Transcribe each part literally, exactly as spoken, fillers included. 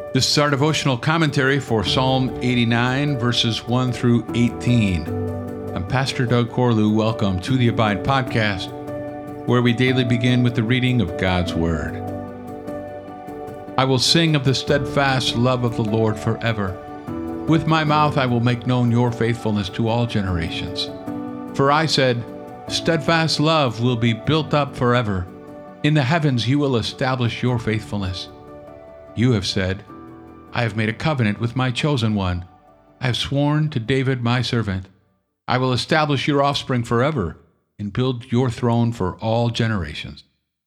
This is our devotional commentary for Psalm eighty-nine, verses one through eighteen. I'm Pastor Doug Corlew. Welcome to the Abide Podcast, where we daily begin with the reading of God's Word. I will sing of the steadfast love of the Lord forever. With my mouth I will make known your faithfulness to all generations. For I said, steadfast love will be built up forever. In the heavens you will establish your faithfulness. You have said, I have made a covenant with my chosen one. I have sworn to David my servant. I will establish your offspring forever and build your throne for all generations.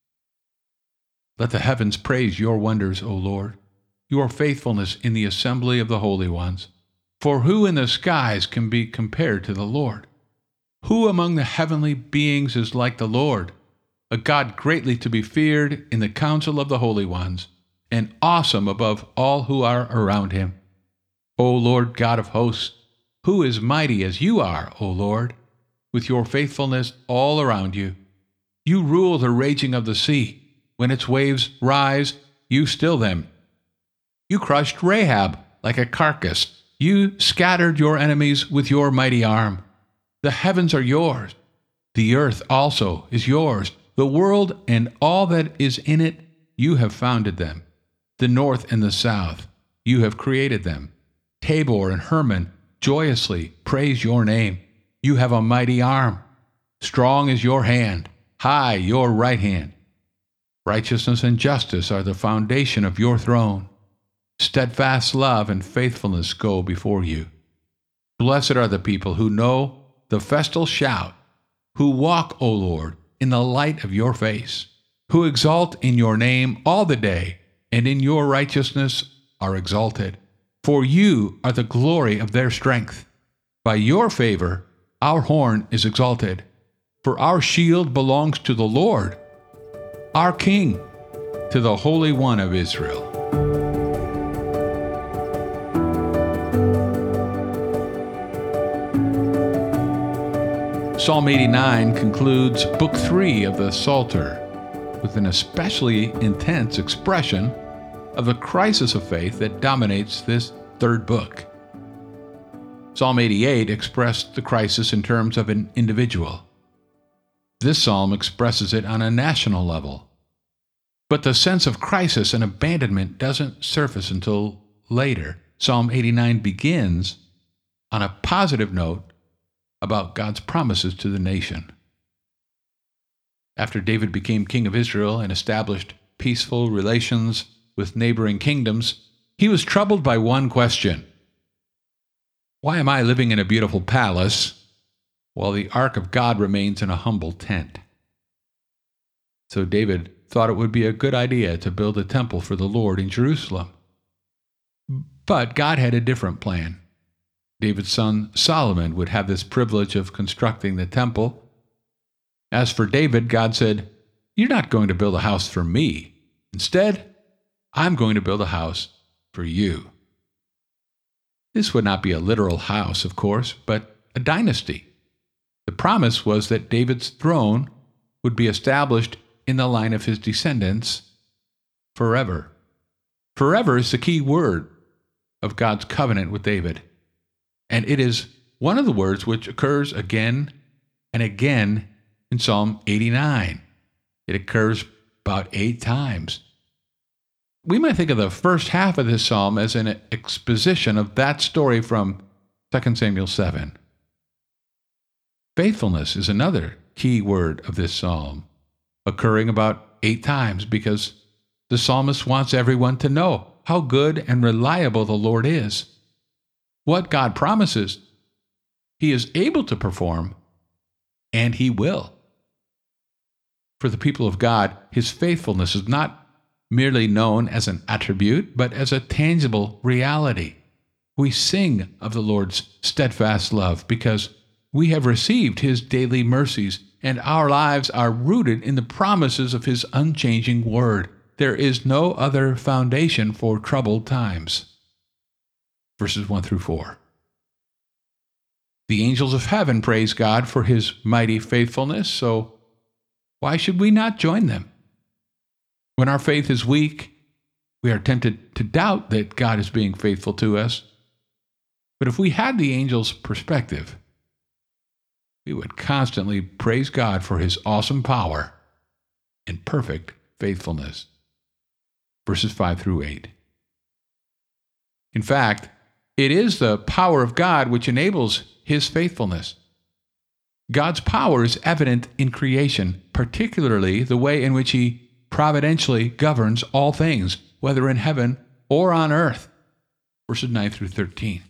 Let the heavens praise your wonders, O Lord, your faithfulness in the assembly of the holy ones. For who in the skies can be compared to the Lord? Who among the heavenly beings is like the Lord, a God greatly to be feared in the council of the holy ones, and awesome above all who are around him? O Lord God of hosts, who is mighty as you are, O Lord, with your faithfulness all around you? You rule the raging of the sea. When its waves rise, you still them. You crushed Rahab like a carcass. You scattered your enemies with your mighty arm. The heavens are yours. The earth also is yours. The world and all that is in it, you have founded them. The north and the south, you have created them. Tabor and Hermon joyously praise your name. You have a mighty arm. Strong is your hand, high your right hand. Righteousness and justice are the foundation of your throne. Steadfast love and faithfulness go before you. Blessed are the people who know the festal shout, who walk, O Lord, in the light of your face, who exalt in your name all the day, and in your righteousness are exalted. For you are the glory of their strength. By your favor, our horn is exalted. For our shield belongs to the Lord, our King, to the Holy One of Israel. Psalm eighty-nine concludes Book three of the Psalter with an especially intense expression of the crisis of faith that dominates this third book. Psalm eighty-eight expressed the crisis in terms of an individual. This psalm expresses it on a national level. But the sense of crisis and abandonment doesn't surface until later. Psalm eighty-nine begins on a positive note about God's promises to the nation. After David became king of Israel and established peaceful relations with neighboring kingdoms, he was troubled by one question. Why am I living in a beautiful palace while the ark of God remains in a humble tent? So David thought it would be a good idea to build a temple for the Lord in Jerusalem. But God had a different plan. David's son Solomon would have this privilege of constructing the temple. As for David, God said, "You're not going to build a house for me. Instead, I'm going to build a house for you." This would not be a literal house, of course, but a dynasty. The promise was that David's throne would be established in the line of his descendants forever. Forever is the key word of God's covenant with David. And it is one of the words which occurs again and again in Psalm eighty-nine. It occurs about eight times. We might think of the first half of this psalm as an exposition of that story from Second Samuel seven. Faithfulness is another key word of this psalm, occurring about eight times because the psalmist wants everyone to know how good and reliable the Lord is. What God promises, he is able to perform, and he will. For the people of God, his faithfulness is not merely known as an attribute, but as a tangible reality. We sing of the Lord's steadfast love because we have received his daily mercies, and our lives are rooted in the promises of his unchanging word. There is no other foundation for troubled times. Verses one through four. The angels of heaven praise God for his mighty faithfulness, so why should we not join them? When our faith is weak we are tempted to doubt that God is being faithful to us. But if we had the angel's perspective, we would constantly praise God for his awesome power and perfect faithfulness. Verses five through eight. In fact, it is the power of God which enables his faithfulness. God's power is evident in creation, particularly the way in which he providentially governs all things, whether in heaven or on earth. Verses nine through thirteen.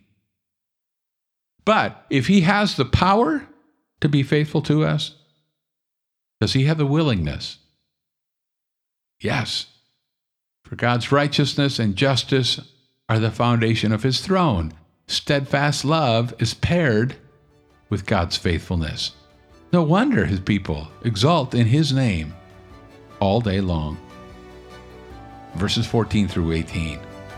But if he has the power to be faithful to us, does he have the willingness? Yes. For God's righteousness and justice are the foundation of his throne. Steadfast love is paired with God's faithfulness. No wonder his people exult in his name all day long. Verses fourteen through eighteen.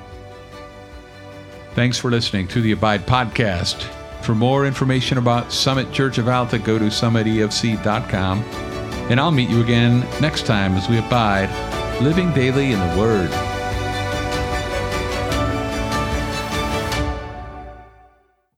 Thanks for listening to the Abide Podcast. For more information about Summit Church of Alta, go to summit e f c dot com. And I'll meet you again next time as we abide, living daily in the Word.